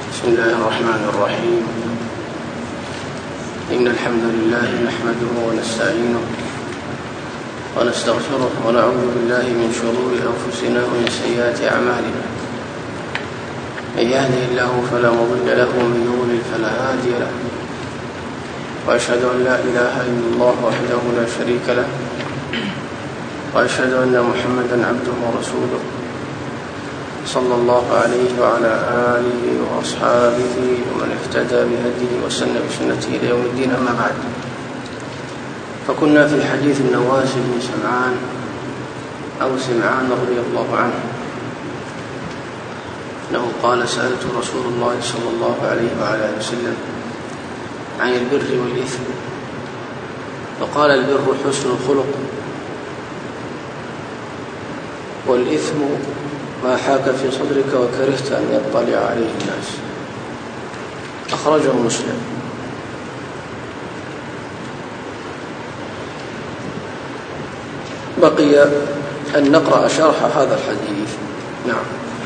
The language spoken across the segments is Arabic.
بسم الله الرحمن الرحيم. إن الحمد لله نحمده ونستعينه ونستغفره ونعوذ بالله من شرور أنفسنا ومن سيئات أعمالنا. من يهده الله فلا مضل له ومن يضلل فلا هادي له، وأشهد أن لا إله إلا الله وحده لا شريك له، وأشهد أن محمدا عبده ورسوله صلى الله عليه وعلى آله وأصحابه ومن اهتدى بهديه وسن بسنته إلى يوم الدين. أما بعد، فكنا في حديث النواس بن سمعان أو سمعان رضي الله عنه أنه قال: سألت رسول الله صلى الله عليه وعلى آله وسلم عن البر والإثم، فقال: البر حسن الخلق، والإثم ما حاك في صدرك وكرهت أن يطلع عليه الناس. أخرجه مسلم. بقي أن نقرأ شرح هذا الحديث. نعم.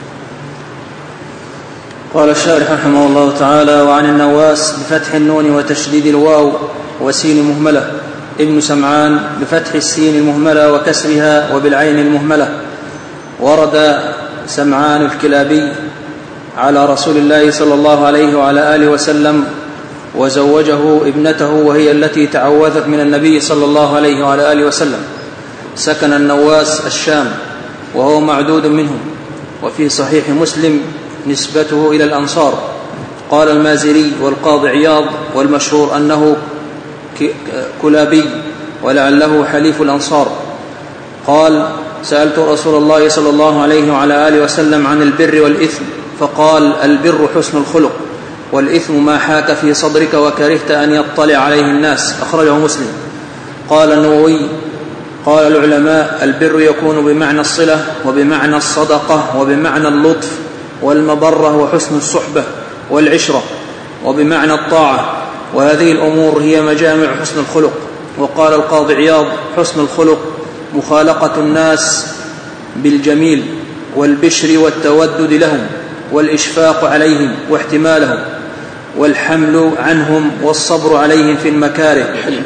قال الشارح رحمه الله تعالى: وعن النواس بفتح النون وتشديد الواو وسين مهملة ابن سمعان بفتح السين المهملة وكسرها وبالعين المهملة. ورد سمعان الكلابي على رسول الله صلى الله عليه وعلى آله وسلم وزوجه ابنته، وهي التي تعوذت من النبي صلى الله عليه وعلى آله وسلم. سكن النواس الشام وهو معدود منهم. وفي صحيح مسلم نسبته إلى الأنصار. قال المازري والقاضي عياض: والمشهور أنه كلابي ولعله حليف الأنصار. قال: سألت رسول الله صلى الله عليه وعلى آله وسلم عن البر والإثم، فقال: البر حسن الخلق، والإثم ما حاك في صدرك وكرهت أن يطلع عليه الناس. أخرجه مسلم. قال النووي: قال العلماء: البر يكون بمعنى الصلة وبمعنى الصدقة وبمعنى اللطف والمبرة وحسن الصحبة والعشرة وبمعنى الطاعة، وهذه الأمور هي مجامع حسن الخلق. وقال القاضي عياض: حسن الخلق مخالقة الناس بالجميل والبشر والتودد لهم والإشفاق عليهم واحتمالهم والحمل عنهم والصبر عليهم في المكاره. حلم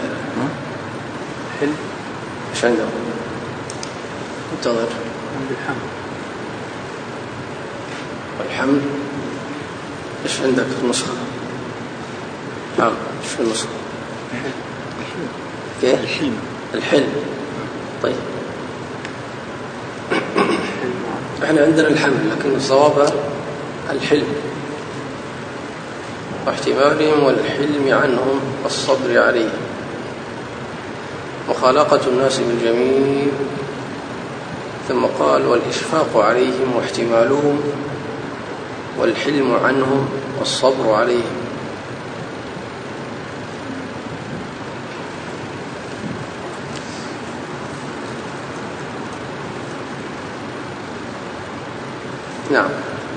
ايش عندك؟ انتظر. والحمل ايش عندك في النسخة؟ نعم، ايش في النسخة؟ كيف؟ الحلم. طيب، احنا عندنا الحمل، لكن الصواب الحلم، واحتمالهم والحلم عنهم والصبر عليهم، مخالقة الناس بالجميل، ثم قال: والإشفاق عليهم واحتمالهم والحلم عنهم والصبر عليهم. نعم.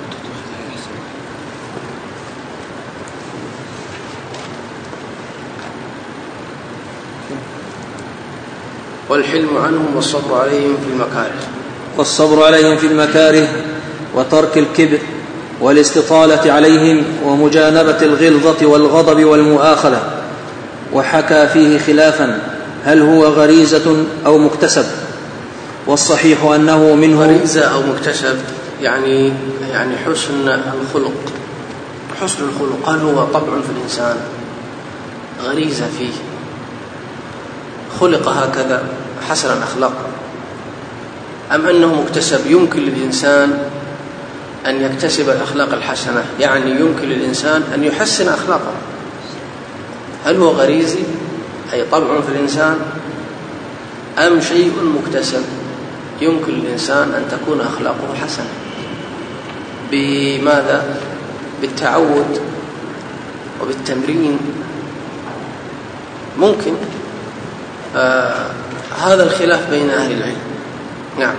والحلم عنهم والصبر عليهم في المكاره. والصبر عليهم في المكاره وترك الكبر والاستطالة عليهم ومجانبة الغلظة والغضب والمؤاخذة. وحكى فيه خلافا: هل هو غريزة أو مكتسب؟ والصحيح أنه منه. غريزة أو مكتسب يعني حسن الخلق. حسن الخلق هل هو طبع في الإنسان، غريزة فيه، خلق هكذا حسن الأخلاق، أم أنه مكتسب يمكن للإنسان أن يكتسب الأخلاق الحسنة، يعني يمكن للإنسان أن يحسن أخلاقه؟ هل هو غريزي أي طبع في الإنسان، أم شيء مكتسب يمكن للإنسان أن تكون أخلاقه حسنة؟ بماذا؟ بالتعود وبالتمرين. ممكن هذا الخلاف بين أهل العلم. نعم.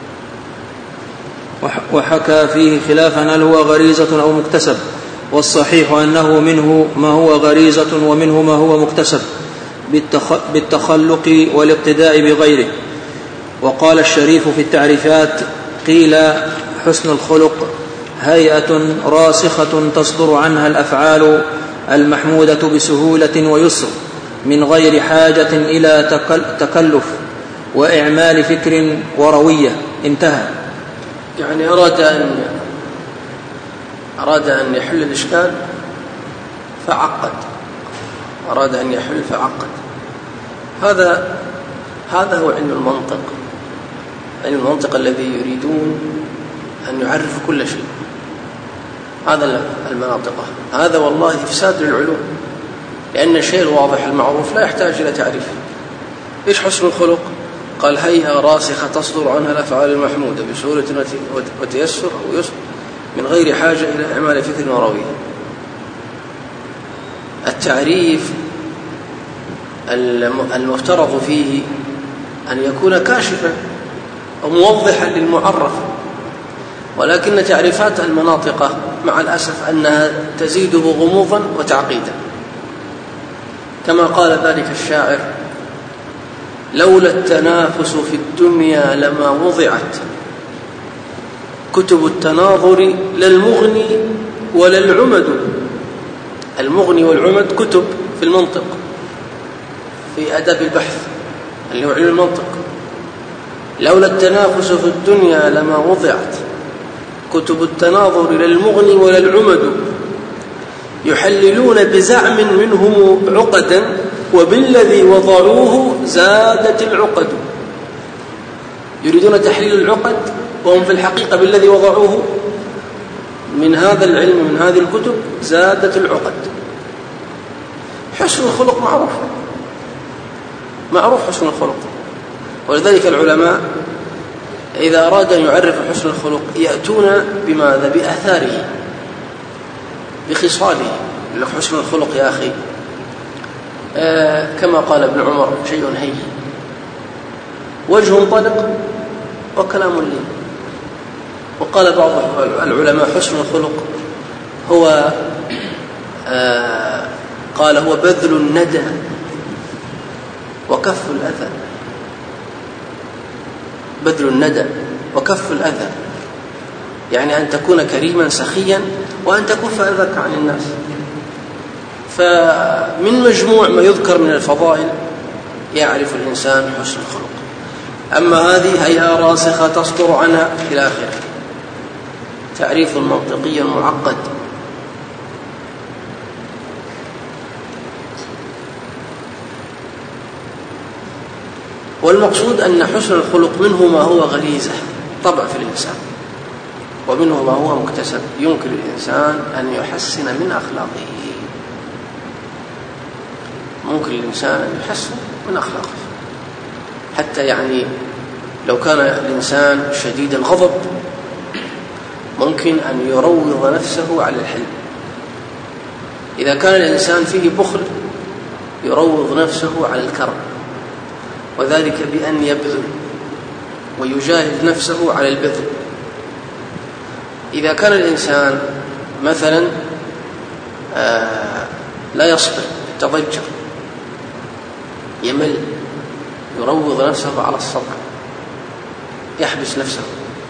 وحكى فيه خلافا: هل هو غريزة أو مكتسب؟ والصحيح أنه منه ما هو غريزة ومنه ما هو مكتسب بالتخلق والاقتداء بغيره. وقال الشريف في التعريفات: قيل حسن الخلق هيئة راسخة تصدر عنها الأفعال المحمودة بسهولة ويسر من غير حاجة إلى تكلف وإعمال فكر وروية. انتهى. يعني أراد أن يحل الإشكال فعقد، هذا هو علم المنطق الذي يريدون أن يعرف كل شيء. هذا المناطقة، هذا والله إفساد للعلوم، لأن الشيء الواضح المعروف لا يحتاج إلى تعريف. إيش حسن الخلق؟ قال هيئة راسخة تصدر عنها الأفعال المحمودة بسهولة وتيسر أو يسر من غير حاجة إلى إعمال فكر وروية. التعريف المفترض فيه أن يكون كاشفا أو موضحا للمعرف، ولكن تعريفات المناطق مع الأسف أنها تزيده غموضا وتعقيدا، كما قال ذلك الشاعر: لولا التنافس في الدنيا لما وضعت كتب التناظر لا المغني ولا العمد. المغني والعمد كتب في المنطق، في آداب البحث اللي هو علم المنطق. لولا التنافس في الدنيا لما وضعت كتب التناظر لا المغني ولا العمد. يحللون بزعم منهم عقدا وبالذي وضعوه زادت العقد. يريدون تحليل العقد وهم في الحقيقة بالذي وضعوه من هذا العلم من هذه الكتب زادت العقد. حسن الخلق معروف حسن الخلق، ولذلك العلماء إذا أراد أن يعرف حسن الخلق يأتون بماذا؟ بآثاره، بخصاله. لك حسن الخلق يا أخي كما قال ابن عمر: شيء هين، وجه طلق وكلام لين. وقال بعض العلماء حسن الخلق هو قال هو بذل الندى وكف الأذى. بذل الندى وكف الأذى يعني أن تكون كريما سخيا وأن تكف أذاك عن الناس. فمن مجموع ما يذكر من الفضائل يعرف الإنسان حسن الخلق. أما هذه هيئة راسخة تصدر عنها إلى آخره، تعريف منطقي معقد. والمقصود أن حسن الخلق منه ما هو غريزة طبع في الإنسان، ومنه ما هو مكتسب يمكن الإنسان أن يحسن من أخلاقه. ممكن الإنسان أن يحسن من أخلاقه، حتى يعني لو كان الإنسان شديد الغضب ممكن أن يروض نفسه على الحلم. إذا كان الإنسان فيه بخل يروض نفسه على الكرم، وذلك بأن يبذل ويجاهد نفسه على البذل. إذا كان الإنسان مثلا لا يصبر، يتضجر، يمل، يروض نفسه على الصبر، يحبس نفسه،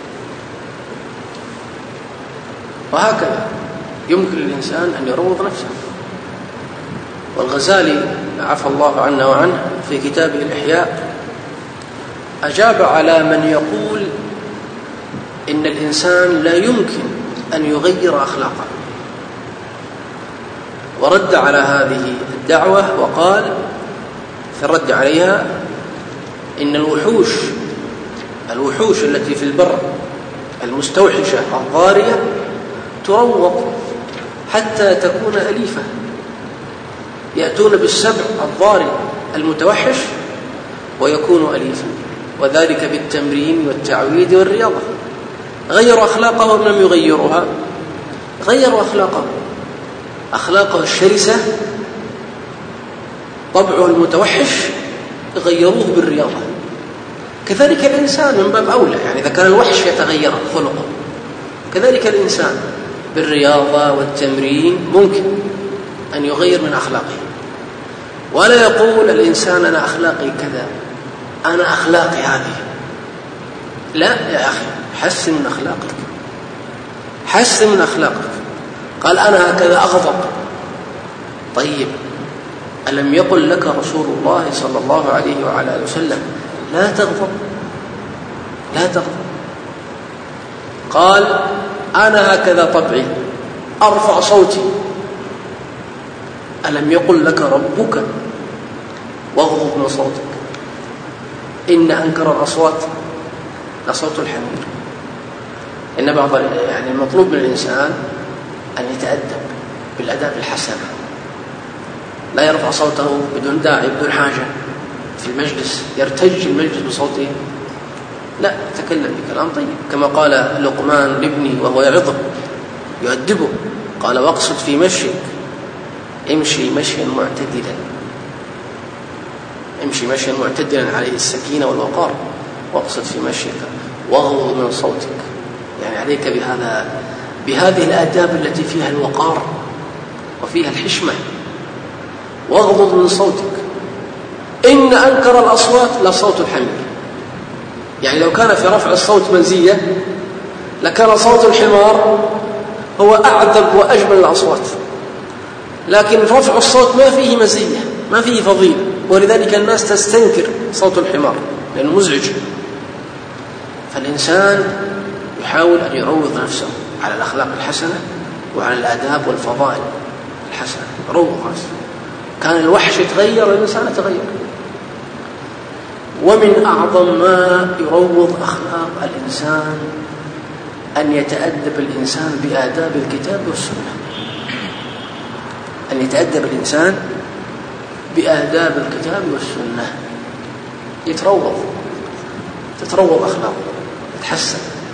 وهكذا يمكن للإنسان أن يروض نفسه. والغزالي عفى الله عنا وعنه في كتابه الإحياء أجاب على من يقول إن الإنسان لا يمكن أن يغير أخلاقه، ورد على هذه الدعوة وقال في الرد عليها إن الوحوش التي في البر المستوحشة الضارية تروض حتى تكون أليفة، يأتون بالسبع الضاري المتوحش ويكون أليفا، وذلك بالتمرين والتعويد والرياضة. غيروا أخلاقه لم يغيروها، غيروا أخلاقه الشرسة، طبعه المتوحش غيروه بالرياضة. كذلك الإنسان من باب أولى، يعني إذا كان الوحش يتغير خلقه كذلك الإنسان بالرياضة والتمرين ممكن أن يغير من أخلاقه. ولا يقول الإنسان أنا أخلاقي كذا، أنا أخلاقي هذه. لا يا أخي، حسن من أخلاقك، حسن من أخلاقك. قال أنا هكذا أغضب. طيب ألم يقل لك رسول الله صلى الله عليه وعلى آله وسلم لا تغضب؟ لا تغضب. قال أنا هكذا طبعي أرفع صوتي. ألم يقل لك ربك واغضض من صوتك؟ إن أنكر الأصوات لصوت الحمير. إن بعض يعني المطلوب من الإنسان أن يتأدب بالأداب الحسن، لا يرفع صوته بدون داعي بدون حاجة في المجلس، يرتج المجلس بصوته، لا، تكلم بكلام طيب، كما قال لقمان لابنه وهو يعظه يؤدبه، قال واقصد في مشيك، امشي مشيا معتدلا، امشي مشيا معتدلا عليه السكينة والوقار، واقصد في مشيك واغضض من صوتك، يعني عليك بهذه الآداب التي فيها الوقار وفيها الحشمة. واغضض من صوتك. إن أنكر الأصوات لصوت الحمير. يعني لو كان في رفع الصوت مزية لكان صوت الحمار هو أعذب وأجمل الأصوات، لكن رفع الصوت ما فيه مزية، ما فيه فضيلة، ولذلك الناس تستنكر صوت الحمار لأنه مزعج. فالإنسان يحاول أن يروض نفسه على الأخلاق الحسنة وعلى الآداب والفضائل الحسنة. روض نفسه. كان الوحش يتغير والإنسان يتغير. ومن أعظم ما يروض أخلاق الإنسان أن يتأدب الإنسان بآداب الكتاب والسنة. أن يتأدب الإنسان بآداب الكتاب والسنة، تتروض أخلاقه، تتحسن.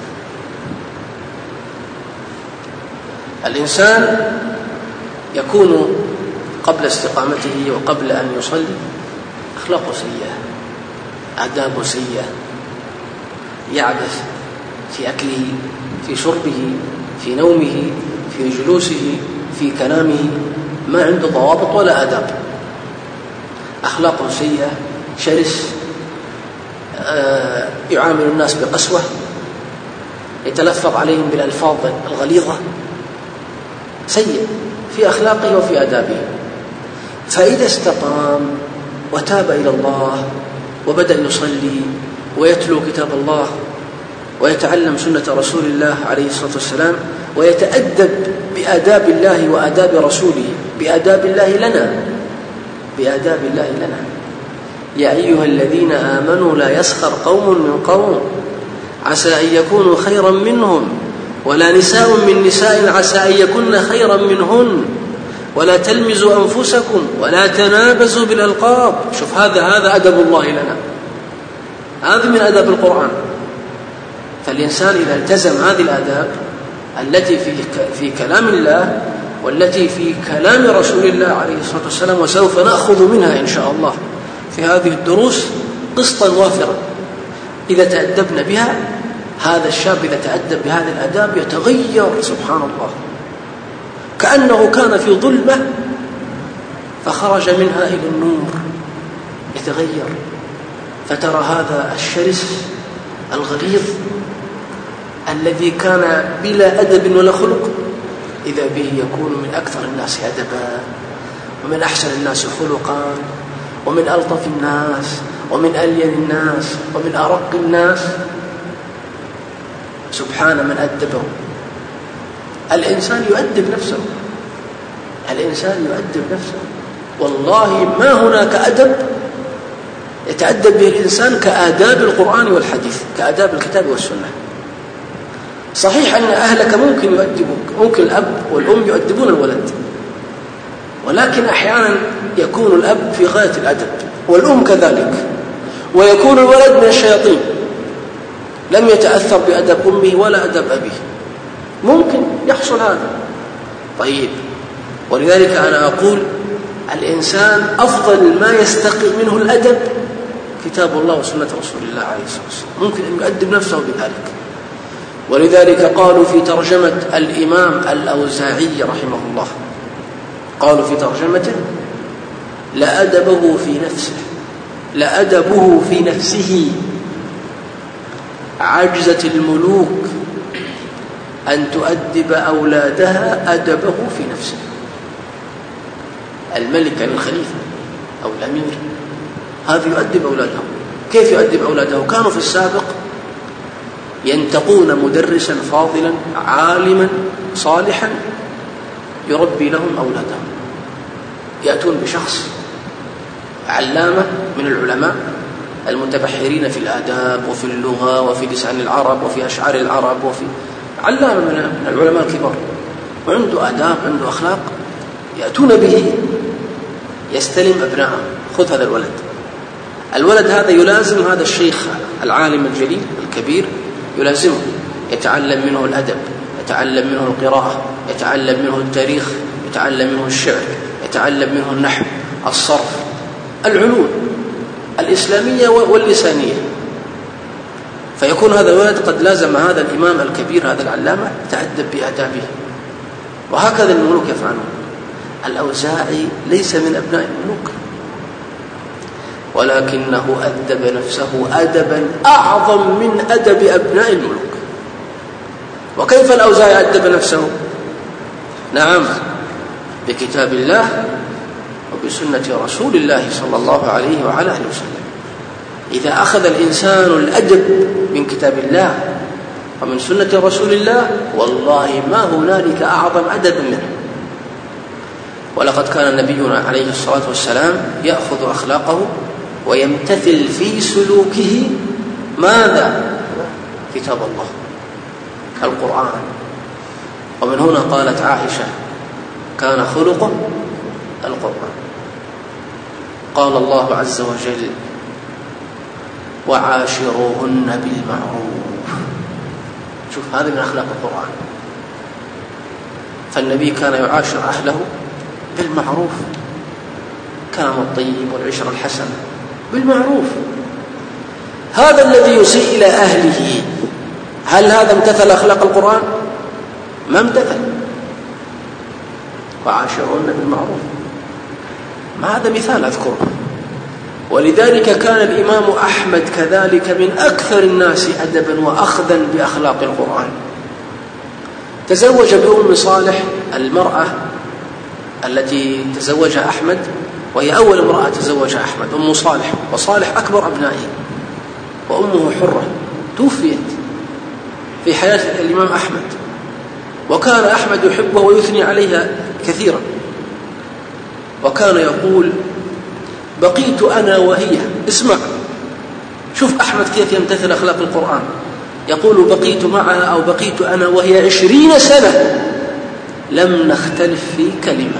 الإنسان يكون قبل استقامته وقبل أن يصلي أخلاقه سيئة، آدابه سيئة، يعبث في أكله، في شربه، في نومه، في جلوسه، في كلامه، ما عنده ضوابط ولا آداب. أخلاقه سيئة، شرس، يعامل الناس بقسوة، يتلفظ عليهم بالألفاظ الغليظة، سيء في أخلاقه وفي آدابه. فإذا استقام وتاب إلى الله وبدأ يصلي ويتلو كتاب الله ويتعلم سنة رسول الله عليه الصلاة والسلام ويتأدب بآداب الله وآداب رسوله، بآداب الله لنا. يا أيها الذين آمنوا لا يسخر قوم من قوم عسى أن يكونوا خيرا منهم ولا نساء من نساء عسى أن يكن خيرا منهن ولا تلمزوا أنفسكم ولا تنابزوا بالألقاب. شوف هذا أدب الله لنا، هذا من أدب القرآن. فالإنسان إذا التزم هذه الآداب التي في كلام الله والتي في كلام رسول الله عليه الصلاة والسلام، وسوف نأخذ منها إن شاء الله في هذه الدروس قسطا وافرا، إذا تأدبنا بها، هذا الشاب إذا تأدب بهذه الآداب يتغير سبحان الله، كأنه كان في ظلمة فخرج منها إلى النور، يتغير. فترى هذا الشرس الغليظ الذي كان بلا أدب ولا خلق إذا به يكون من أكثر الناس أدبا ومن أحسن الناس خلقا ومن ألطف الناس ومن ألين الناس ومن أرق الناس. سبحان من أدبه. الإنسان يؤدب نفسه، والله ما هناك أدب يتأدب به الإنسان كآداب القرآن والحديث، كآداب الكتاب والسنة. صحيح أن أهلك ممكن يؤدبوك، ممكن الأب والأم يؤدبون الولد، ولكن أحيانا يكون الأب في غاية الأدب والأم كذلك، ويكون الولد من الشياطين لم يتأثر بأدب أمه ولا أدب أبيه، ممكن يحصل هذا. طيب، ولذلك أنا أقول الإنسان أفضل ما يستقي منه الأدب كتاب الله وسنة رسول الله عليه الصلاة والسلام، ممكن أن يؤدب نفسه بذلك. ولذلك قالوا في ترجمة الإمام الأوزاعي رحمه الله، قالوا في ترجمته لأدبه في نفسه عجزت الملوك أن تؤدب أولادها أدبه في نفسه. الملك يعني الخليفة أو الأمير هذا يؤدب أولاده. كيف يؤدب أولاده؟ كانوا في السابق ينتقون مدرسا فاضلا عالما صالحا يربي لهم أولادهم. يأتون بشخص علامة من العلماء المتبحرين في الآداب وفي اللغة وفي لسان العرب وفي أشعار العرب وفي علامة من العلماء الكبار، وعنده آداب، عنده أخلاق، يأتون به يستلم أبنائهم. خذ هذا الولد هذا يلازم هذا الشيخ العالم الجليل الكبير، يلازمه، يتعلم منه الأدب، يتعلم منه القراءة، يتعلم منه التاريخ، يتعلم منه الشعر، يتعلم منه النحو، الصرف، العلوم الإسلامية واللسانية. فيكون هذا الولد قد لازم هذا الإمام الكبير هذا العلامة يتأدب بآدابه. وهكذا الملوك يفعلون. الأوزاعي ليس من أبناء الملوك، ولكنه أدب نفسه أدبا أعظم من أدب أبناء الملوك. وكيف الأوزاعي أدب نفسه؟ نعم، بكتاب الله وبسنة رسول الله صلى الله عليه وعلى آله وسلم. إذا أخذ الإنسان الأدب من كتاب الله ومن سنة رسول الله والله ما هنالك أعظم أدب منه. ولقد كان نبينا عليه الصلاة والسلام يأخذ أخلاقه ويمتثل في سلوكه ماذا؟ كتاب الله القرآن. ومن هنا قالت عائشة كان خلقه القرآن. قال الله عز وجل وعاشروهن بالمعروف. شوف هذا من أخلاق القرآن. فالنبي كان يعاشر أهله بالمعروف، كلام الطيب والعشرة الحسنة بالمعروف. هذا الذي يسيء إلى أهله هل هذا امتثل أخلاق القرآن؟ ما امتثل. وعاشرهن بالمعروف، ما هذا مثال أذكره. ولذلك كان الإمام أحمد كذلك من أكثر الناس أدبا وأخذا بأخلاق القرآن. تزوج بأم صالح المرأة التي تزوجها أحمد، وهي أول امرأة تزوجها أحمد، أم صالح، وصالح أكبر أبنائه، وأمه حرة توفيت في حياة الإمام أحمد، وكان أحمد يحبه ويثني عليها كثيرا، وكان يقول بقيت أنا وهي. اسمع، شوف أحمد كيف يمتثل أخلاق القرآن. يقول بقيت معها أو بقيت أنا وهي 20 سنة لم نختلف في كلمة.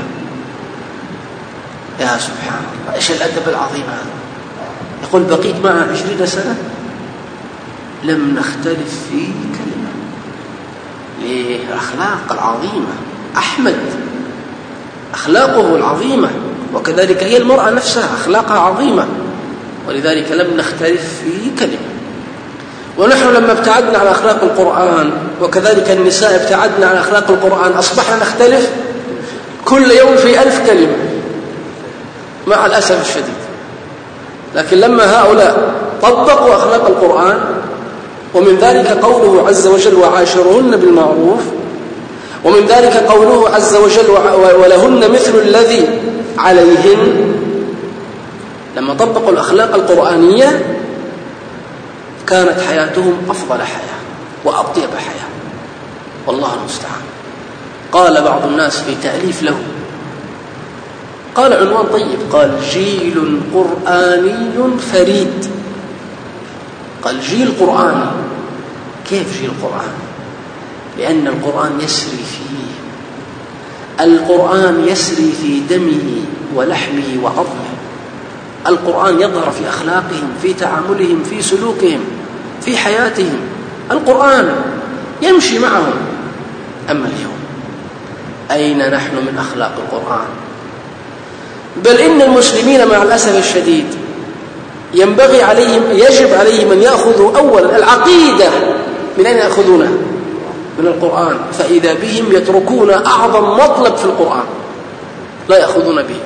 يا سبحان الله، إيش الأدب العظيم هذا. يقول بقيت معها 20 سنة لم نختلف في كلمة. ليه؟ الأخلاق العظيمة. أحمد أخلاقه العظيمة، وكذلك هي المرأة نفسها أخلاقها عظيمة، ولذلك لم نختلف في كلمة. ونحن لما ابتعدنا عن أخلاق القرآن، وكذلك النساء ابتعدنا عن أخلاق القرآن، أصبحنا نختلف كل يوم في 1000 كلمة مع الأسف الشديد. لكن لما هؤلاء طبقوا أخلاق القرآن، ومن ذلك قوله عز وجل وعاشرهن بالمعروف، ومن ذلك قوله عز وجل ولهن مثل الذي عليهن، لما طبقوا الأخلاق القرآنية كانت حياتهم أفضل حياة وأطيب حياة، والله المستعان. قال بعض الناس في تأليف له، قال عنوان طيب، قال جيل قرآني فريد. قال جيل قرآني. كيف جيل قرآن؟ لأن القرآن يسري فيه، القرآن يسري في دمه ولحمه وعظمه. القرآن يظهر في أخلاقهم، في تعاملهم، في سلوكهم، في حياتهم. القرآن يمشي معهم. أما اليوم أين نحن من أخلاق القرآن؟ بل إن المسلمين مع الأسف الشديد ينبغي عليهم، يجب عليهم أن يأخذوا أولا العقيدة. من أين يأخذونها؟ من القرآن. فإذا بهم يتركون أعظم مطلب في القرآن لا يأخذون به،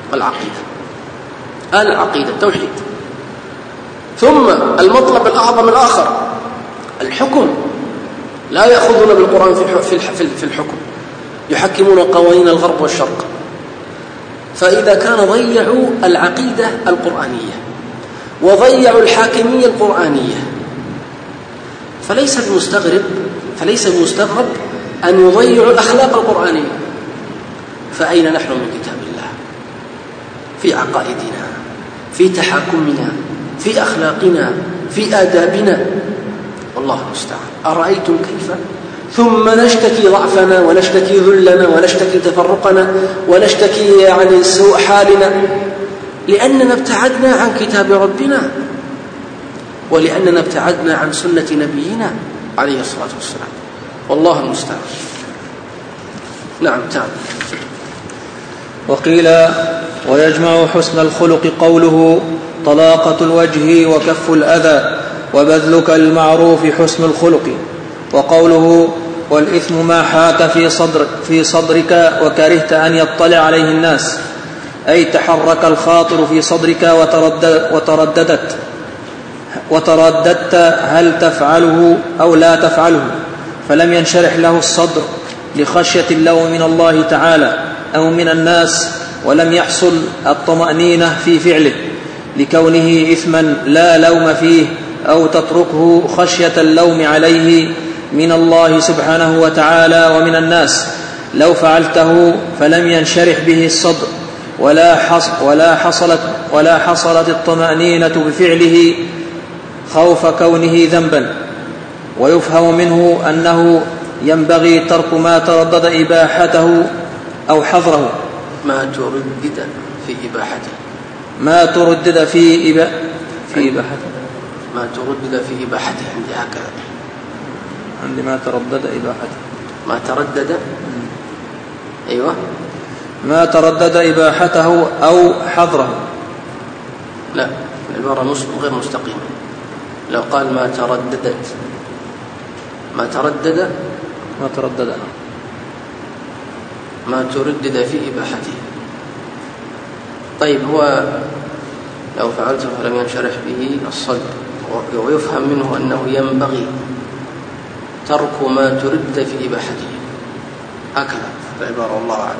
العقيدة التوحيد. ثم المطلب الأعظم الآخر الحكم، لا يأخذون بالقرآن في الحكم، يحكمون قوانين الغرب والشرق. فإذا كان ضيعوا العقيدة القرآنية وضيعوا الحاكمية القرآنية فليس المستغرب أن يضيعوا الأخلاق القرآنية. فأين نحن من كتاب الله في عقائدنا، في تحاكمنا، في أخلاقنا، في آدابنا؟ والله المستعان. أرأيتم كيف ثم نشتكي ضعفنا ونشتكي ذلنا ونشتكي تفرقنا ونشتكي يعني سوء حالنا لأننا ابتعدنا عن كتاب ربنا ولأننا ابتعدنا عن سنة نبينا عليه الصلاة والسلام. والله المستعان. نعم تعال. وقيل ويجمع حسن الخلق قوله طلاقة الوجه وكف الأذى وبذلك المعروف حسن الخلق، وقوله والإثم ما حاك في صدرك وكرهت أن يطلع عليه الناس، أي تحرك الخاطر في صدرك وترددت هل تفعله أو لا تفعله، فلم ينشرح له الصدر لخشية اللوم من الله تعالى أو من الناس، ولم يحصل الطمأنينة في فعله لكونه إثما لا لوم فيه، أو تتركه خشية اللوم عليه من الله سبحانه وتعالى ومن الناس. لو فعلته فلم ينشرح به الصدر ولا حصلت الطمأنينة بفعله خوف كونه ذنبا. ويفهم منه أنه ينبغي ترك ما تردد إباحته أو حظره. ما تردد في إباحته ما تردد في إباحته عندي هكذا، عندي ما تردد إباحته، ما تردد أيوة ما تردد إباحته أو حظره. لا، العبارة غير مستقيمة. لو قال ما تردد ما تردد في إباحته. طيب هو لو فعلته فلم ينشرح به الصدر، ويفهم منه أنه ينبغي ترك ما تردد في إباحته، هكذا العبارة الله أعلم.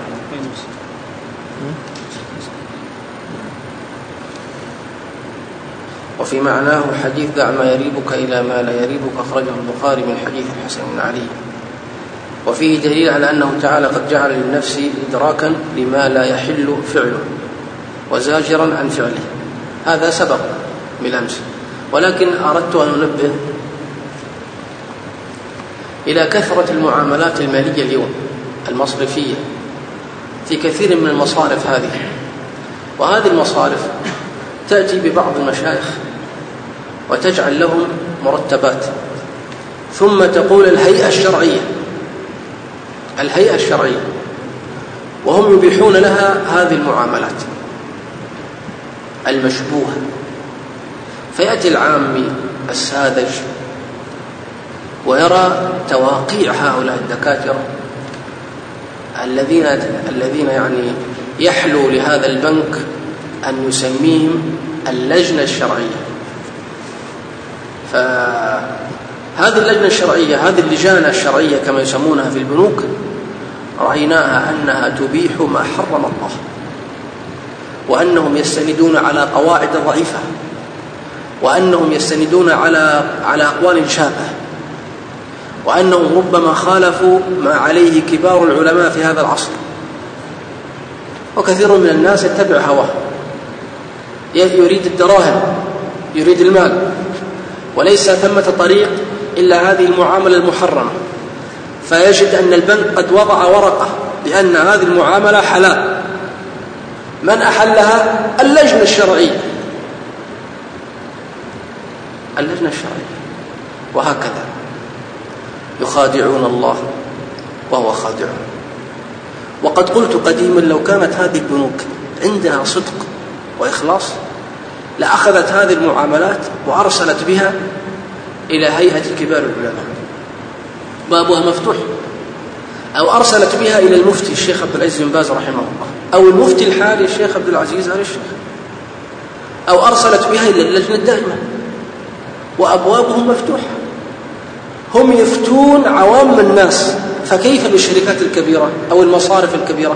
وفي معناه حديث دع ما يريبك إلى ما لا يريبك، أخرجه البخاري من حديث الحسن بن علي. وفيه دليل على أنه تعالى قد جعل للنفس إدراكا لما لا يحل فعله وزاجرا عن فعله. هذا سبق بالأمس، ولكن أردت أن أنبه إلى كثرة المعاملات المالية اليوم المصرفية في كثير من المصارف هذه. وهذه المصارف تأتي ببعض المشايخ وتجعل لهم مرتبات، ثم تقول الهيئة الشرعية، وهم يبيحون لها هذه المعاملات المشبوهة. فيأتي العامي الساذج ويرى تواقيع هؤلاء الدكاترة الذين يعني يحلو لهذا البنك أن يسميهم اللجنة الشرعية. فهذه اللجنة الشرعية، هذه اللجان الشرعية كما يسمونها في البنوك، رأيناها أنها تبيح ما حرم الله، وأنهم يستندون على قواعد ضعيفة، وأنهم يستندون على أقوال شاذة، وأنهم ربما خالفوا ما عليه كبار العلماء في هذا العصر. وكثير من الناس يتبع هواه، يريد الدراهم، يريد المال، وليس ثمة طريق إلا هذه المعاملة المحرمة. فيجد أن البنك قد وضع ورقة بأن هذه المعاملة حلال. من أحلها؟ اللجنة الشرعية. وهكذا يخادعون الله وهو خادعهم. وقد قلت قديما لو كانت هذه البنوك عندها صدق وإخلاص لأخذت هذه المعاملات وأرسلت بها إلى هيئة كبار العلماء، بابها مفتوح، أو أرسلت بها إلى المفتي الشيخ عبد العزيز بن باز رحمه الله، أو المفتي الحالي الشيخ عبد العزيز آل الشيخ، أو أرسلت بها إلى اللجنة الدائمة، وأبوابهم مفتوحة. هم يفتون عوام الناس، فكيف بالشركات الكبيرة أو المصارف الكبيرة؟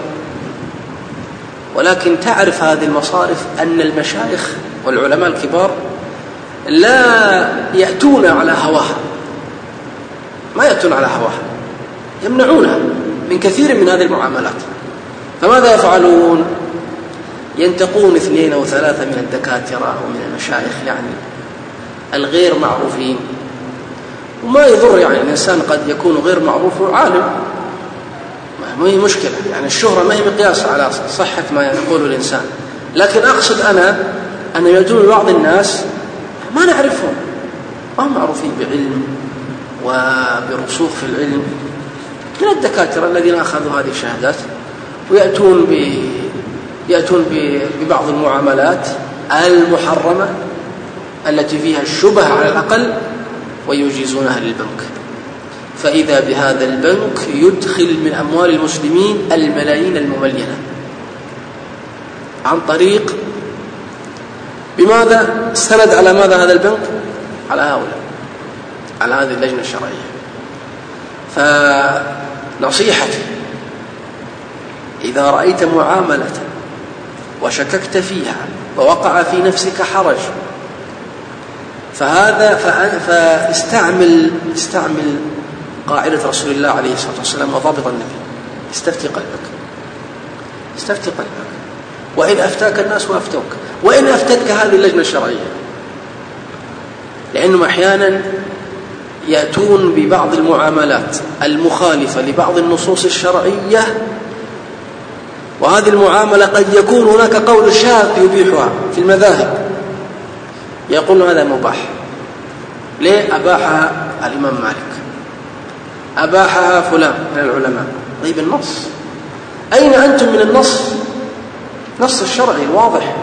ولكن تعرف هذه المصارف أن المشايخ والعلماء الكبار لا يأتون على هواها، ما يأتون على هواها، يمنعونها من كثير من هذه المعاملات. فماذا يفعلون؟ ينتقون 2 أو 3 من الدكاترة ومن المشايخ يعني الغير معروفين. وما يضر يعني الإنسان قد يكون غير معروف وعالم، ما هي مشكلة، يعني الشهرة ما هي مقياس على صحة ما يقوله الإنسان. لكن أقصد أن يأتون بعض الناس ما نعرفهم، ما هم معروفين بعلم وبرسوخ في العلم، من الدكاترة الذين أخذوا هذه الشهادات، ويأتون ببعض المعاملات المحرمة التي فيها الشبهة على الأقل ويجيزونها للبنك. فإذا بهذا البنك يدخل من أموال المسلمين الملايين المملينة عن طريق بماذا؟ استند على ماذا هذا البنك؟ على هؤلاء، على هذه اللجنة الشرعية. فنصيحتي إذا رأيت معاملة وشككت فيها ووقع في نفسك حرج فاستعمل قاعدة رسول الله عليه الصلاة والسلام وضابط النبي: استفتي قلبك، استفتي قلبك، وإن أفتاك الناس وأفتوك، وإن أفتتك هذه اللجنة الشرعية. لأنهم أحيانا يأتون ببعض المعاملات المخالفة لبعض النصوص الشرعية، وهذه المعاملة قد يكون هناك قول شاذ يبيحها في المذاهب، يقول هذا مباح. ليه أباحها الإمام مالك؟ أباحها فلان من العلماء. طيب النص، أين أنتم من النص الشرعي الواضح؟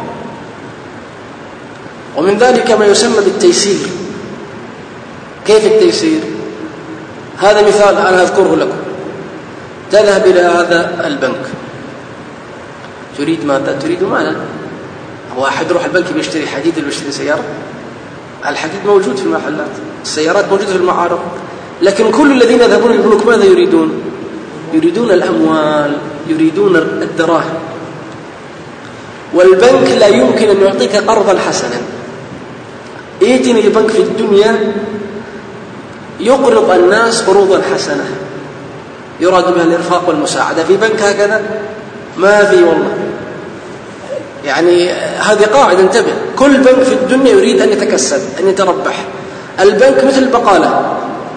ومن ذلك ما يسمى بالتيسير. كيف التيسير؟ هذا مثال أنا أذكره لكم. تذهب إلى هذا البنك، تريد ماذا؟ تريد مالا. هو أحد يروح البنك بيشتري حديد ولا بيشتري سيارة؟ الحديد موجود في المحلات، السيارات موجودة في المعارض، لكن كل الذين يذهبون للبنوك ماذا يريدون؟ يريدون الأموال، يريدون الدراهم. والبنك لا يمكن أن يعطيك قرضا حسنا. ائتني البنك في الدنيا يقرض الناس قروضا حسنة يراد بها الإرفاق والمساعدة. في بنك هكذا ما في والله. يعني هذه قاعدة، انتبه، كل بنك في الدنيا يريد أن يتكسب، أن يتربح. البنك مثل البقالة،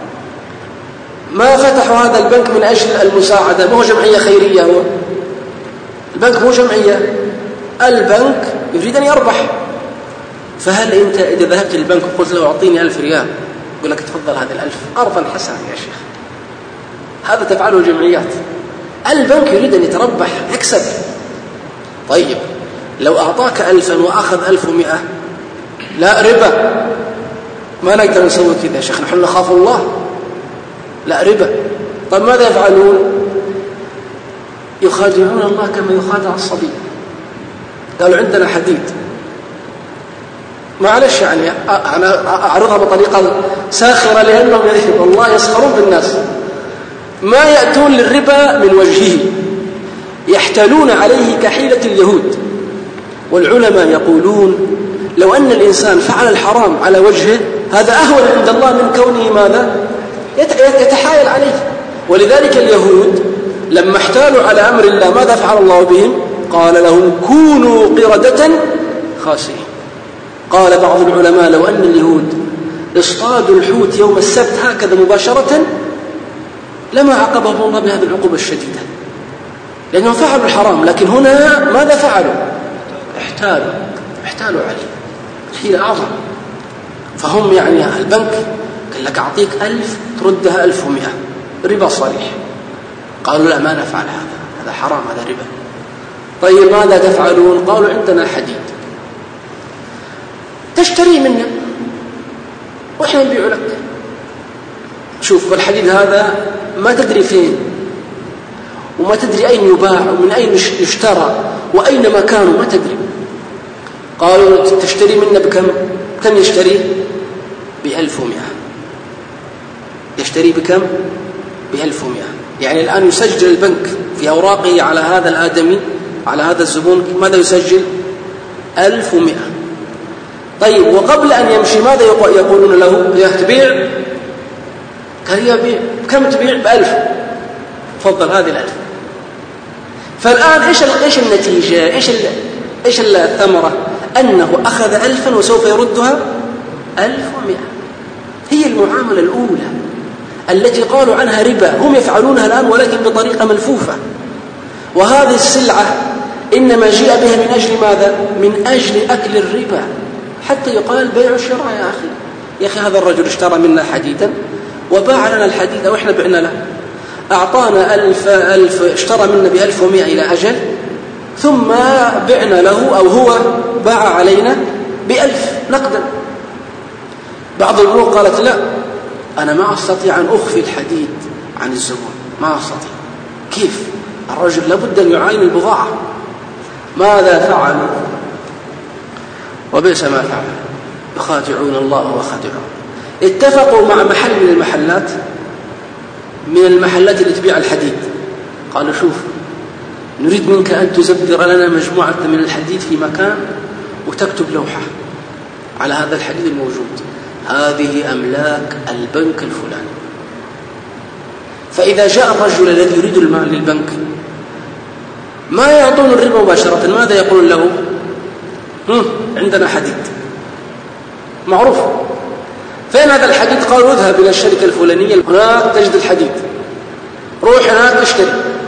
ما فتحوا هذا البنك من أجل المساعدة، ما هو جمعية خيرية، هو البنك مو جمعية، البنك يريد أن يربح. فهل أنت إذا ذهبت للبنك وقلت له أعطيني 1000 ريال يقول لك تفضل هذه 1000 قرضا حسنا يا شيخ؟ هذا تفعله الجمعيات. البنك يريد أن يتربح، يكسب. طيب لو أعطاك 1000 وأخذ 1100، لا ربا، ما نقدر نسوي كذا يا شيخ، نحن نخاف الله، لا ربا. طيب ماذا يفعلون؟ يخادعون الله كما يخادع الصبي. قالوا عندنا حديد، معلش يعني أنا أعرضها بطريقة ساخرة لأنهم والله يسخرون بالناس، ما يأتون للربا من وجهه، يحتالون عليه كحيلة اليهود. والعلماء يقولون لو أن الإنسان فعل الحرام على وجهه هذا أهون عند الله من كونه ماذا؟ يتحايل عليه. ولذلك اليهود لما احتالوا على أمر الله ماذا فعل الله بهم؟ قال لهم كونوا قردة خاسئين. قال بعض العلماء لو أن اليهود اصطادوا الحوت يوم السبت هكذا مباشرة لما عاقبهم الله بهذه العقوبة الشديدة، لأنهم فعلوا الحرام. لكن هنا ماذا فعلوا؟ احتالوا عليه حيلة أعظم. فهم يعني البنك قال لك أعطيك 1000 تردها 1100، ربا صريح. قالوا لا ما نفعل هذا حرام، هذا ربا. طيب ماذا تفعلون؟ قالوا عندنا حديد تشتري منا وإحنا نبيع لك. شوف الحديد هذا ما تدري فين وما تدري أين يباع ومن أين يشترى وأين مكانه، ما تدري. قالوا تشتري منا بكم؟ كم يشتري؟ ب1100. يشتري بكم؟ ب1100. يعني الآن يسجل البنك في أوراقه على هذا الآدمي، على هذا الزبون، ماذا يسجل؟ 1100. طيب وقبل أن يمشي ماذا يقولون له؟ يا تبيع؟ قال يبيع. كم تبيع؟ ب1000. تفضل هذه 1000. فالآن إيش النتيجة؟ إيش الثمرة؟ أنه أخذ 1000 وسوف يردها 1100. هي المعاملة الأولى التي قالوا عنها ربا، هم يفعلونها الآن ولكن بطريقة ملفوفة. وهذه السلعة إنما جيء بها من أجل ماذا؟ من أجل أكل الربا، حتى يقال بيع الشراء. يا أخي هذا الرجل اشترى منا حديدا وباع لنا الحديد أو إحنا بعنا له، أعطانا 1000 اشترى منا ب1100 إلى أجل، ثم بعنا له أو هو باع علينا ب1000 نقدا. بعض البنوك قالت لا، أنا ما أستطيع أن أخفي الحديد عن الزبون، ما أستطيع. كيف؟ الرجل لابد أن يعاين البضاعة. ماذا فعلوا؟ وبئس ما فعلوا، يخادعون الله وخادعون. اتفقوا مع محل من المحلات اللي تبيع الحديد، قالوا شوف نريد منك أن تزبر لنا مجموعة من الحديد في مكان وتكتب لوحة على هذا الحديد الموجود، هذه أملاك البنك الفلاني. فإذا جاء الرجل الذي يريد المال للبنك ما يعطون الربا مباشرة، ماذا يقولون له؟ عندنا حديد معروف، فين هذا الحديد؟ قالوا اذهب إلى الشركة الفلانية هناك تجد الحديد، روح هناك اشتري.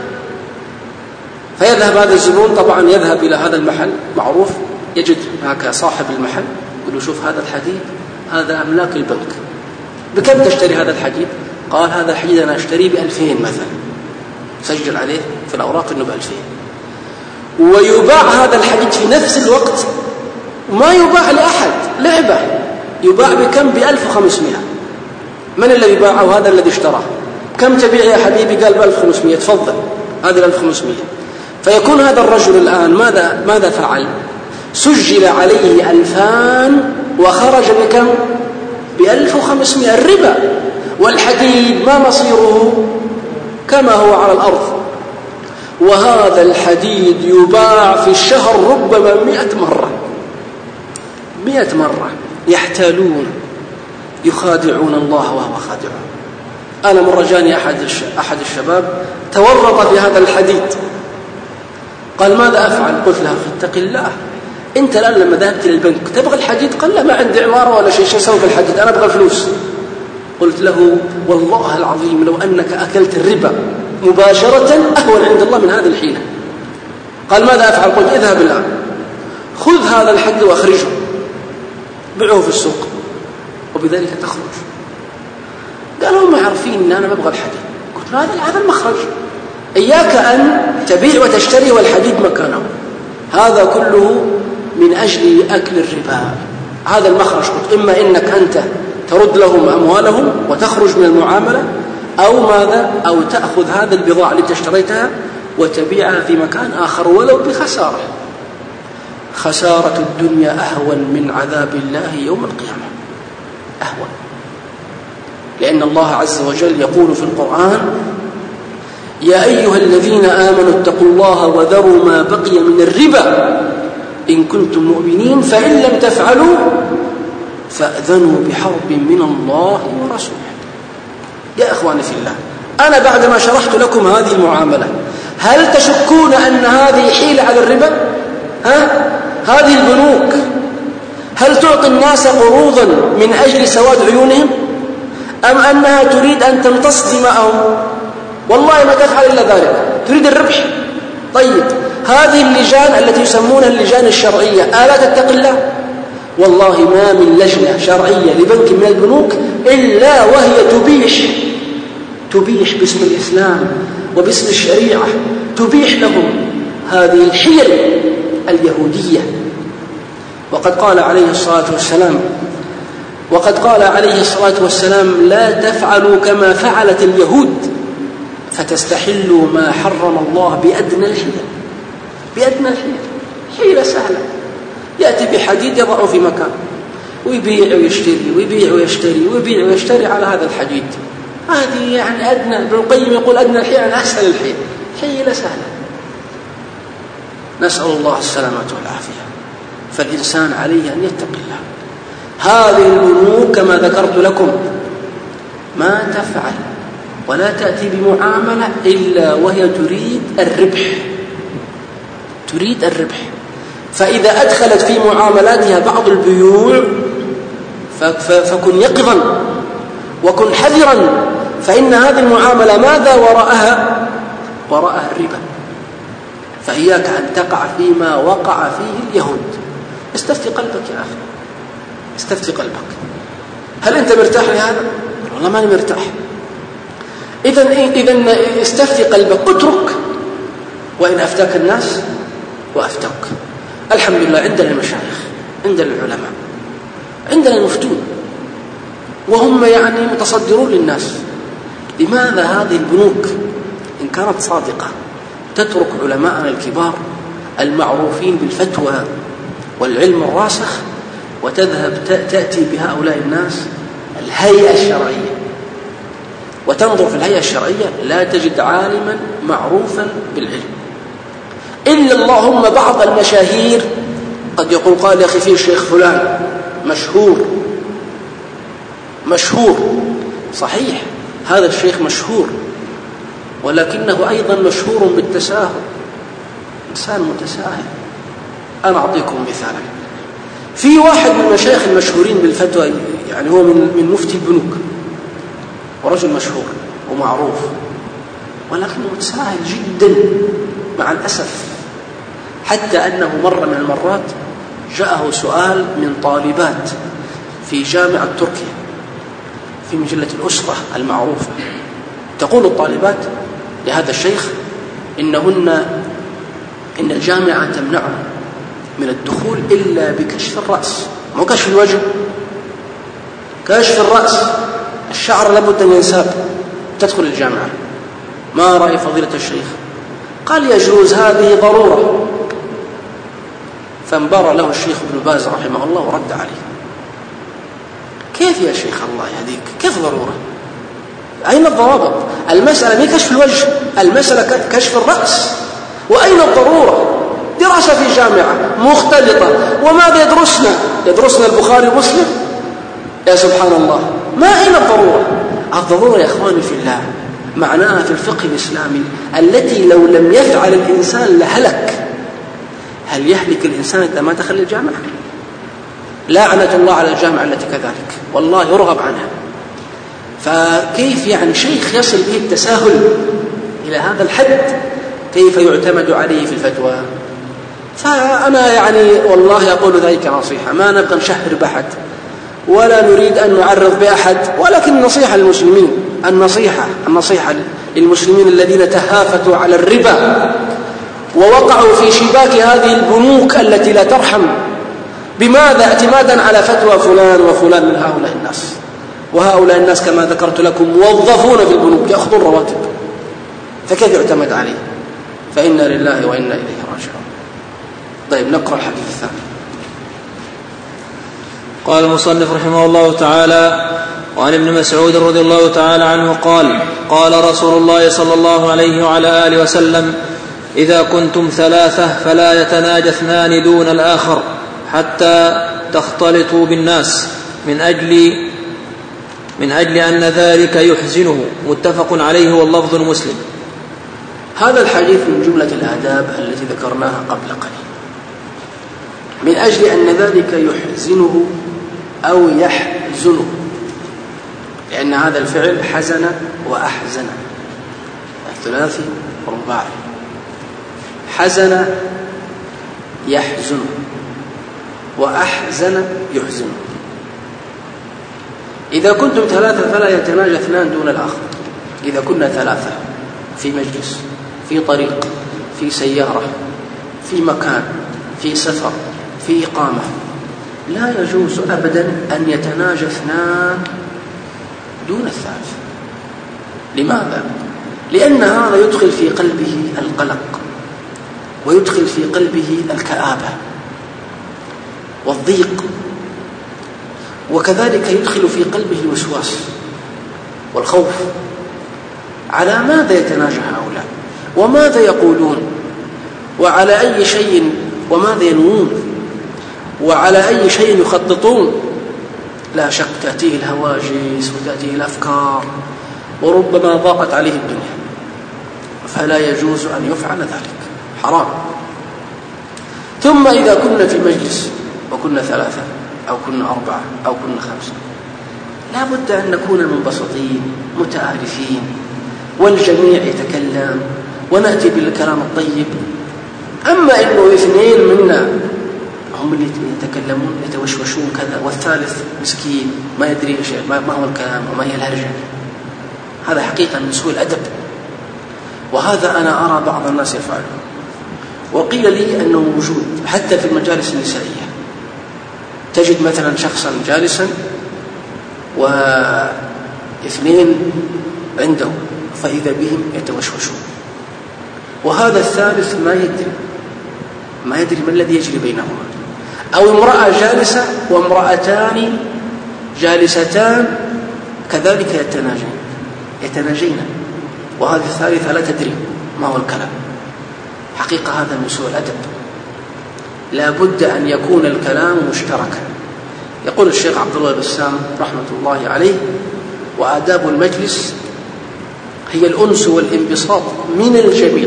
فيذهب هذا الزبون، طبعا يذهب إلى هذا المحل معروف، يجد هناك صاحب المحل، يقول له شوف هذا الحديد هذا أملاك البنك، بكم تشتري هذا الحديد؟ قال هذا الحديد أنا أشتريه ب2000 مثلا، سجل عليه في الأوراق أنه ب2000. ويباع هذا الحديد في نفس الوقت، ما يباع لأحد لعبة، يباع بكم؟ ب1500. من الذي يباعه؟ هذا الذي اشتراه. كم تبيع يا حبيبي؟ قال ب1500. تفضل هذه 1500. فيكون هذا الرجل الآن ماذا فعل؟ سجل عليه 2000 وخرج بكم؟ ب1500 الربا. والحديد ما مصيره؟ كما هو على الأرض. وهذا الحديد يباع في الشهر ربما 100 مرة، 100 مرة. يحتالون، يخادعون الله وهو خادعون. أنا مرة جاني أحد الشباب تورط في هذا الحديد، قال ماذا أفعل؟ قلت له اتق الله، أنت الآن لما ذهبت للبنك تبغى الحديد؟ قال لا، ما عندي عمارة ولا شيء سوي في الحديد، أنا أبغى الفلوس. قلت له والله العظيم لو أنك أكلت الربا مباشرة أهون عند الله من هذه الحيلة. قال ماذا أفعل؟ قلت اذهب الآن خذ هذا الحديد وأخرجه، بيعه في السوق وبذلك تخرج. قالوا هم عارفين أن أنا ببغى الحديد. قلت له هذا المخرج، إياك أن تبيع وتشتري والحديد مكانه، هذا كله من أجل أكل الربا. هذا المخرج. قلت إما إنك أنت ترد لهم أموالهم وتخرج من المعاملة، أو ماذا؟ أو تأخذ هذا البضاعة اللي اشتريتها وتبيعها في مكان آخر ولو بخسارة. خسارة الدنيا أهون من عذاب الله يوم القيامة، أهون. لأن الله عز وجل يقول في القرآن يا أيها الذين آمنوا اتقوا الله وذروا ما بقي من الربا إن كنتم مؤمنين فإن لم تفعلوا فأذنوا بحرب من الله ورسوله. يا إخواني في الله، أنا بعدما شرحت لكم هذه المعاملة هل تشكون أن هذه حيلة على الربا؟ هذه البنوك هل تعطي الناس قروضا من أجل سواد عيونهم، أم أنها تريد أن تمتص دماءهم؟ والله ما تفعل إلا ذلك، تريد الربح. طيب هذه اللجان التي يسمونها اللجان الشرعية ألا تتق الله؟ والله ما من لجنة شرعية لبنك من البنوك إلا وهي تبيح باسم الإسلام وباسم الشريعة، تبيح لهم هذه الحيل اليهودية. وقد قال عليه الصلاة والسلام لا تفعلوا كما فعلت اليهود فتستحلوا ما حرم الله بأدنى الحيل. حيلة سهلة، يأتي بحديد يضعه في مكان ويبيع ويشتري ويبيع ويشتري ويبيع ويشتري على هذا الحديد. هذه يعني أدنى. ابن القيم يقول أدنى الحيل عن أسهل الحيل، حيلة سهلة. نسأل الله السلامة والعافية. فالإنسان عليه أن يتقي الله. هذه البنوك كما ذكرت لكم ما تفعل ولا تأتي بمعاملة إلا وهي تريد الربح، تريد الربح. فإذا أدخلت في معاملاتها بعض البيوع فكن يقظا وكن حذرا، فإن هذه المعاملة ماذا وراءها؟ وراءها الربا. فإياك أن تقع فيما وقع فيه اليهود. استفتي قلبك يا أخي، استفتي قلبك. هل أنت مرتاح لهذا؟ والله ماني مرتاح. إذن استفتي قلبك، اترك. وإن أفتاك الناس وأفتوك. الحمد لله عندنا المشايخ، عندنا العلماء، عندنا المفتون، وهم يعني متصدرون للناس. لماذا هذه البنوك إن كانت صادقة تترك علماءنا الكبار المعروفين بالفتوى والعلم الراسخ وتذهب تأتي بهؤلاء الناس الهيئة الشرعية، وتنظر في الهيئة الشرعية لا تجد عالما معروفا بالعلم إلا اللهم بعض المشاهير. قد يقول قال يا أخي فيه الشيخ فلان مشهور صحيح، هذا الشيخ مشهور، ولكنه أيضا مشهور بالتساهل، إنسان متساهل. أنا أعطيكم مثالا. في واحد من المشايخ المشهورين بالفتوى، يعني هو من مفتي البنوك ورجل مشهور ومعروف، ولكنه متساهل جدا مع الأسف، حتى أنه مرة من المرات جاءه سؤال من طالبات في جامعة تركيا في مجلة الأسرة المعروفة. تقول الطالبات لهذا الشيخ إن الجامعة تمنعه من الدخول إلا بكشف الرأس، مو كشف الوجه، كشف الرأس، الشعر لابد أن ينساب تدخل الجامعة. ما رأي فضيلة الشيخ؟ قال يجوز، هذه ضرورة. فانبرى له الشيخ ابن باز رحمه الله ورد عليه. كيف يا شيخ الله يهديك؟ كيف ضرورة؟ أين الضوابط؟ المسألة مي كشف الوجه، المسألة كشف الرأس. وأين الضرورة؟ دراسة في جامعة مختلطة، وماذا يدرسنا البخاري ومسلم؟ يا سبحان الله، ما أين الضرورة؟ الضرورة يا أخواني في الله معناها في الفقه الإسلامي التي لو لم يفعل الإنسان لهلك. هل يهلك الإنسان إذا ما دخل الجامعة؟ لعنة الله على الجامعة التي كذلك، والله يرغب عنها. فكيف يعني شيخ يصل به التساهل إلى هذا الحد؟ كيف يعتمد عليه في الفتوى؟ فأنا يعني والله أقول ذلك نصيحة، ما نبغى نشهر بأحد ولا نريد أن نعرض بأحد، ولكن النصيحة للمسلمين، النصيحة للمسلمين الذين تهافتوا على الربا ووقعوا في شباك هذه البنوك التي لا ترحم. بماذا؟ اعتمادا على فتوى فلان وفلان من هؤلاء الناس. وهؤلاء الناس كما ذكرت لكم موظفون في البنوك يأخذون رواتب، فكيف يعتمد عليه؟ فإنا لله وإنا إليه راجعون. طيب نقرأ الحديث الثاني. قال المصنف رحمه الله تعالى: وعن ابن مسعود رضي الله تعالى عنه قال: قال رسول الله صلى الله عليه وعلى آله وسلم: إذا كنتم ثلاثة فلا يتناجى اثنان دون الآخر حتى تختلطوا بالناس من أجل أن ذلك يحزنه. متفق عليه واللفظ مسلم. هذا الحديث من جملة الآداب التي ذكرناها قبل قليل، من أجل أن ذلك يحزنه أو يحزنه، لأن هذا الفعل حزن وأحزن، الثلاثي والرباعي. حزن يحزن وأحزن يحزن. إذا كنتم ثلاثة فلا يتناجى اثنان دون الآخر. إذا كنا ثلاثة في مجلس، في طريق، في سيارة، في مكان، في سفر، في إقامة، لا يجوز أبدا أن يتناجى اثنان دون الثالث. لماذا؟ لأن هذا يدخل في قلبه القلق، ويدخل في قلبه الكآبة والضيق، وكذلك يدخل في قلبه الوسواس. والخوف. على ماذا يتناجى هؤلاء؟ وماذا يقولون؟ وعلى أي شيء؟ وماذا ينوون؟ وعلى أي شيء يخططون؟ لا شك تأتيه الهواجس وتأتيه الأفكار، وربما ضاقت عليه الدنيا، فلا يجوز أن يفعل ذلك، حرام. ثم إذا كنا في مجلس وكنا 3 أو كنا 4 أو كنا 5، لا بد أن نكون منبسطين متعارفين، والجميع يتكلم ونأتي بالكلام الطيب. أما إنه 2 منا هم اللي يتكلمون يتوشوشون كذا، والثالث مسكين ما يدري ما هو الكلام وما هي الهرجة، هذا حقيقة من سوء الأدب، وهذا أنا أرى بعض الناس يفعله. وقيل لي أنه موجود حتى في المجالس النسائية، تجد مثلا شخصا جالسا و2 عنده، فإذا بهم يتوشوشون، وهذا الثالث ما يدري ما الذي يجري بينهما. أو امرأة جالسة وامرأتان جالستان كذلك يتناجين، وهذه الثالثة لا تدري ما هو الكلام. حقيقة هذا من سوء الأدب، لا بد أن يكون الكلام مشتركا. يقول الشيخ عبد الله البسام رحمة الله عليه: وآداب المجلس هي الأنس والانبساط من الجميع،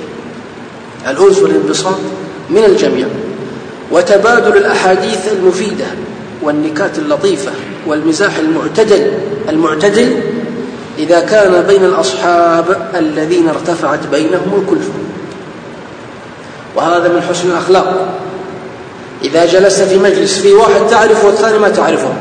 الأنس والانبساط من الجميع، وتبادل الأحاديث المفيدة والنكات اللطيفة والمزاح المعتدل إذا كان بين الأصحاب الذين ارتفعت بينهم الكلفة. وهذا من حسن الأخلاق. إذا جلست في مجلس في واحد تعرفه والثاني ما تعرفه،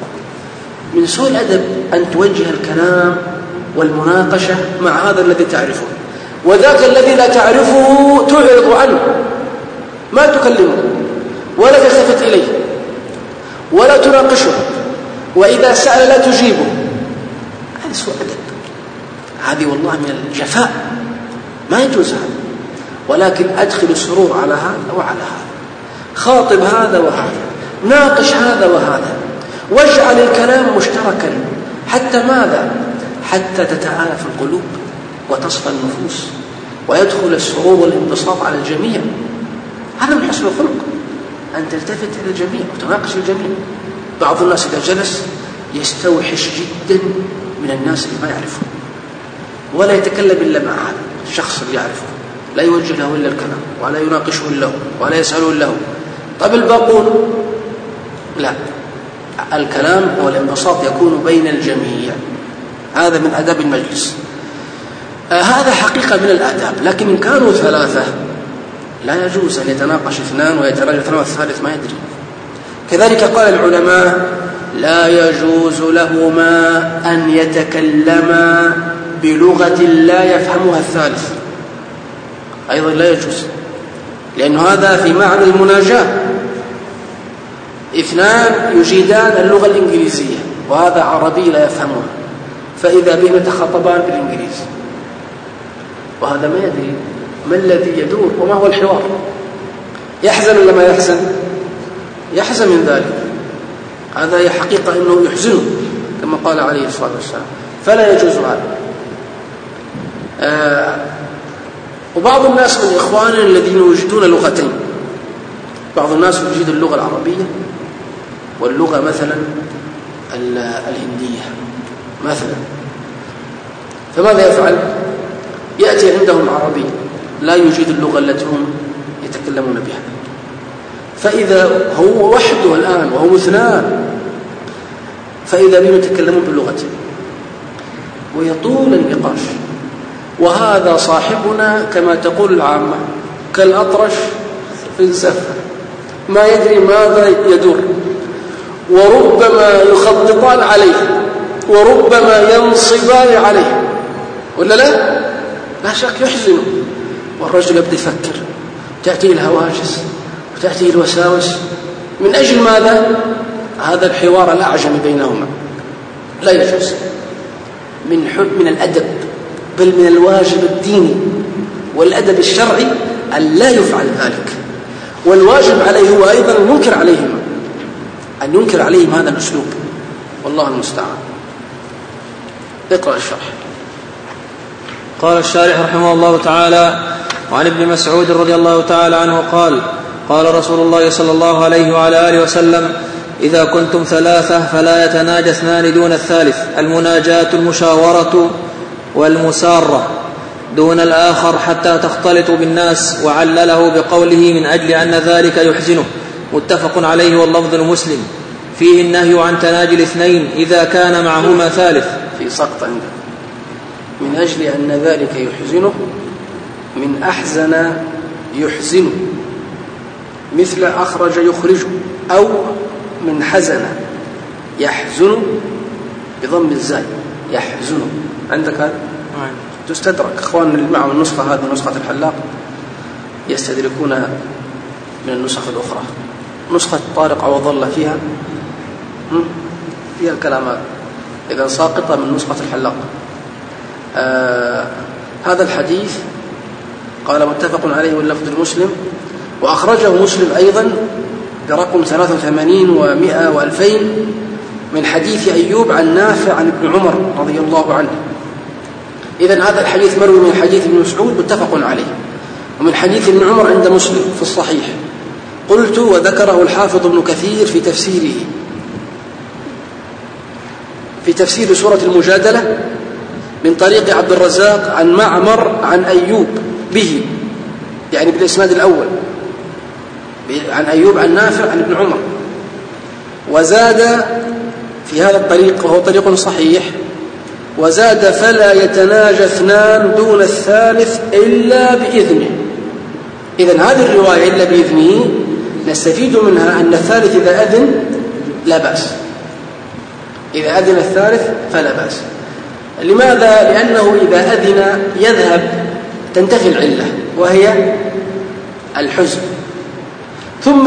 من سوء الأدب أن توجه الكلام والمناقشة مع هذا الذي تعرفه، وذاك الذي لا تعرفه تعرض عنه، ما تكلمه ولا تلتفت إليه ولا تناقشه، وإذا سأل لا تجيبه. هذا سوء أدب، هذه والله من الجفاء، ما يجوز هذا. ولكن أدخل السرور على هذا وعلى هذا، خاطب هذا وهذا، ناقش هذا وهذا، واجعل الكلام مشتركا. حتى ماذا؟ حتى تتآلف القلوب وتصفى النفوس ويدخل السرور والانبساط على الجميع. هذا من حسن الخلق، أن تلتفت إلى الجميع وتناقش الجميع. بعض الناس إذا جلس يستوحش جدا من الناس اللي ما يعرفه، ولا يتكلم إلا مع هذا الشخص اللي يعرفه، لا يوجه له إلا الكلام ولا يناقشه له ولا يسأله له. طب الباقون لا، الكلام والانبساط يكون بين الجميع، هذا من آداب المجلس. هذا حقيقة من الآداب. لكن إن كانوا 3 لا يجوز أن يتناقش 2 ويتراجع 2 والثالث ما يدري. كذلك قال العلماء: لا يجوز لهما أن يتكلما بلغة لا يفهمها الثالث، أيضا لا يجوز، لأن هذا في معنى المناجاة. 2 يجيدان اللغة الإنجليزية وهذا عربي لا يفهمها، فإذا بهم يتخاطبان بالإنجليزي، وهذا ما يدري ما الذي يدور وما هو الحوار. يحزن ولا ما يحزن؟ يحزن من ذلك، هذا هي حقيقة أنه يحزنه كما قال عليه الصلاة والسلام، فلا يجوز هذا. وبعض الناس من إخواننا الذين يجدون لغتين، بعض الناس يجيد اللغة العربية واللغة مثلا الهندية مثلا، فماذا يفعل؟ يأتي عندهم عربي لا يجيد اللغة التي هم يتكلمون بها، فإذا هو وحده الآن وهو 2، فإذا بهم يتكلمون بلغته ويطول النقاش. وهذا صاحبنا كما تقول العامة كالأطرش في الزفة، ما يدري ماذا يدور، وربما يخططان عليه وربما ينصبان عليه، ولا لا؟ لا شك يحزن، والرجل يبدأ يفكر، تأتيه الهواجس وتأتيه الوساوس، من أجل ماذا؟ هذا الحوار الأعجمي بينهما لا يجوز. من الأدب، بل من الواجب الديني والأدب الشرعي أن لا يفعل ذلك، والواجب عليه هو أيضا أن ينكر عليهم هذا الأسلوب، والله المستعان. اقرأ الشرح. قال الشارح رحمه الله تعالى: وعن ابن مسعود رضي الله تعالى عنه قال: قال رسول الله صلى الله عليه وعلى آله وسلم: إذا كنتم ثلاثة فلا يتناجى اثنان دون الثالث، المناجاة المشاورة والمسارة دون الآخر حتى تختلطوا بالناس، وعلله بقوله: من أجل أن ذلك يحزنه. متفق عليه واللفظ لمسلم. فيه النهي عن تناجي الاثنين إذا كان معهما ثالث. في سقط عندك: من أجل أن ذلك يحزنه، من أحزن يحزنه، مثل أخرج يخرجه، أو من حزن يحزن بضم الزاي يحزنه. عندك هذا؟ تستدرك. أخواننا اللي معهم النسخة هذه نسخة الحلاق يستدركونها من النسخ الأخرى. نسخة طارق عوض الله فيها الكلام إذا ساقطة من نسخة الحلاق. هذا الحديث قال متفق عليه واللفظ المسلم، وأخرجه مسلم أيضا برقم 83 و100 و2000 من حديث أيوب عن نافع عن ابن عمر رضي الله عنه. إذن هذا الحديث مروي من حديث ابن مسعود متفق عليه، ومن حديث ابن عمر عند مسلم في الصحيح. قلت: وذكره الحافظ ابن كثير في تفسيره، في تفسير سورة المجادلة من طريق عبد الرزاق عن معمر عن أيوب به، يعني بالإسناد الأول عن أيوب عن نافع عن ابن عمر، وزاد في هذا الطريق وهو طريق صحيح، وزاد: فلا يتناجى اثنان دون الثالث إلا بإذنه. إذن هذه الرواية إلا بإذنه نستفيد منها أن الثالث إذا أذن لا بأس، إذا أذن الثالث فلا بأس. لماذا؟ لأنه إذا أذن يذهب تنتفي العلة وهي الحزن. ثم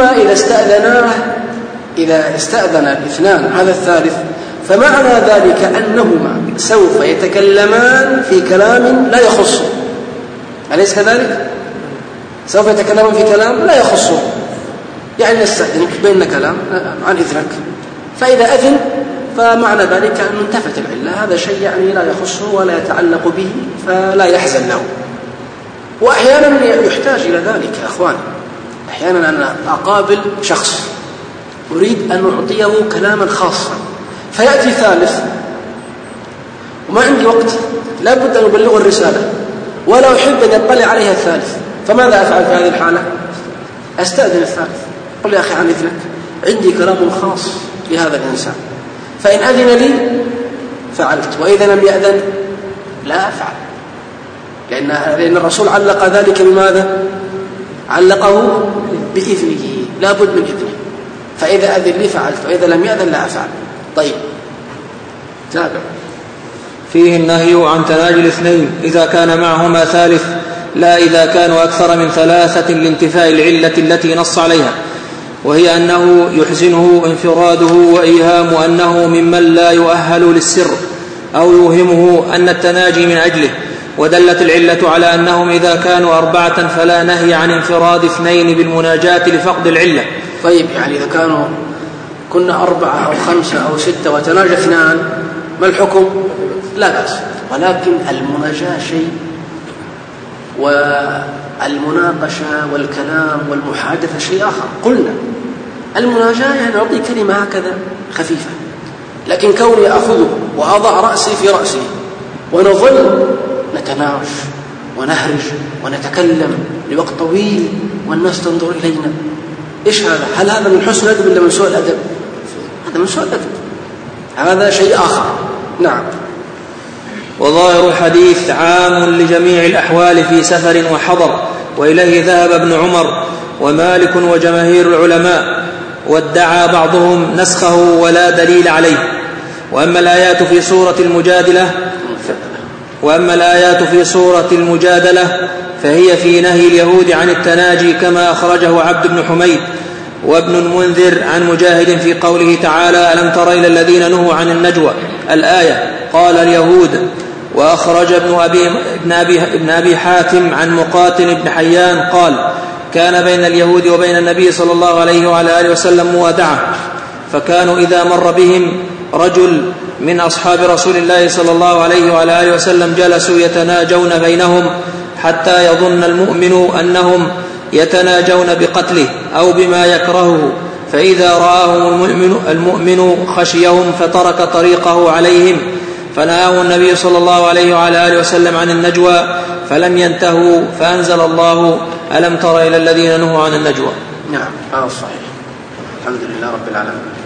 إذا استأذن الاثنان هذا الثالث، فمعنى ذلك أنهما سوف يتكلمان في كلام لا يخصه، أليس كذلك؟ سوف يتكلمان في كلام لا يخصه، يعني نستأذنك بيننا كلام عن إذنك، فإذا أذن فمعنى ذلك أن انتفت العلة. هذا شيء يعني لا يخصه ولا يتعلق به فلا يحزن له. وأحيانا يحتاج إلى ذلك يا أخوان. أحيانا أنا أقابل شخص أريد أن أعطيه كلاما خاصا، فيأتي ثالث وما عندي وقت، لا بد أن أبلغ الرسالة ولا أحب أن يطلع عليها الثالث، فماذا أفعل في هذه الحالة؟ أستأذن الثالث، قل يا أخي عن إذنك عندي كلام خاص لهذا الإنسان، فإن أذن لي فعلت، وإذا لم يأذن لا أفعل، لأن الرسول علق ذلك بماذا؟ علقه بإذنه، لا بد من إذنه، فإذا أذن لي فعلت، وإذا لم يأذن لا أفعل. طيب تابع. فيه النهي عن تناجي الاثنين إذا كان معهما ثالث، لا إذا كانوا أكثر من ثلاثة لانتفاء العلة التي نص عليها، وهي أنه يحزنه انفراده وإيهام أنه ممن لا يؤهل للسر، أو يوهمه أن التناجي من أجله. ودلت العلة على أنهم إذا كانوا 4 فلا نهي عن انفراد 2 بالمناجاة لفقد العلة. طيب يعني إذا كنا 4 أو 5 أو 6 وتناجى 2، ما الحكم؟ لا بأس، ولكن المناجاة شيء، والمناقشة والكلام والمحادثة شيء آخر. قلنا المناجاة يعني أعطي كلمة هكذا خفيفة، لكن كوني أخذه وأضع رأسي في رأسي ونظل نتناقش ونهرج ونتكلم لوقت طويل والناس تنظر إلينا، إيش هذا؟ هل هذا من حسن الأدب ولا من سوء الأدب؟ هذا من سوء الأدب، هذا شيء آخر. نعم. وظاهر الحديث عام لجميع الأحوال في سفر وحضر، وإليه ذهب ابن عمر ومالك وجماهير العلماء، وادعى بعضهم نسخه ولا دليل عليه. وأما الآيات في سورة المجادلة فهي في نهي اليهود عن التناجي، كما أخرجه عبد بن حميد وابن المنذر عن مجاهد في قوله تعالى: ألم تر إلى الذين نهوا عن النجوى، الآية. قال اليهود. وأخرج ابن أبي حاتم عن مقاتل بن حيان قال: كان بين اليهود وبين النبي صلى الله عليه وعلى آله وسلم موادعة، فكانوا إذا مر بهم رجل من أصحاب رسول الله صلى الله عليه وعلى آله وسلم جلسوا يتناجون بينهم حتى يظن المؤمن أنهم يتناجون بقتله أو بما يكرهه، فإذا رآهم المؤمن خشيهم فترك طريقه عليهم، فنهاه النبي صلى الله عليه وعلى آله وسلم عن النجوى فلم ينتهوا، فأنزل الله: ألم تر إلى الذين نهوا عن النجوى. نعم، هذا الصحيح. الحمد لله رب العالمين.